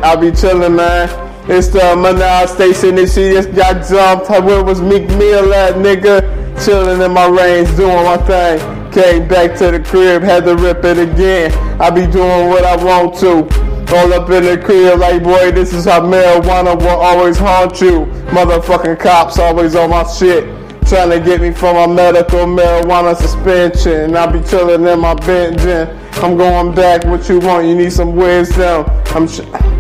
I be chillin', man. It's the Manal Station, and she just got jumped. Where was Meek Mill at, nigga? Chillin' in my range, doing my thing. Came back to the crib, had to rip it again. I be doing what I want to. All up in the crib like, boy, this is how marijuana will always haunt you. Motherfucking cops always on my shit, trying to get me from my medical marijuana suspension. I be chillin' in my Benjamin. I'm going back, what you want? You need some wisdom.